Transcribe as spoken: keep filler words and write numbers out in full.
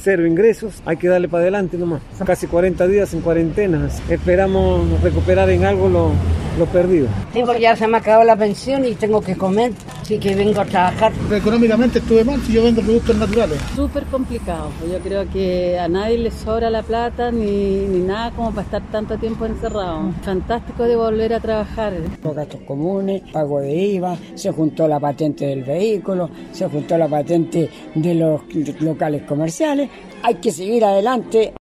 cero ingresos, hay que darle para adelante nomás. Casi cuarenta días en cuarentena, esperamos recuperar en algo lo, lo perdido. Sí, porque ya se me acabó la pensión y tengo que comer, así que vengo a trabajar. Económicamente estuve mal si yo vendo productos naturales. Súper complicado, yo creo que a nadie le sobra la plata ni, ni nada como para estar tanto tiempo encerrado. Fantástico de volver a trabajar. Los gastos comunes, pago de I V A, se juntó la patente del vehículo, se juntó la patente de los locales comerciales. Hay que seguir adelante.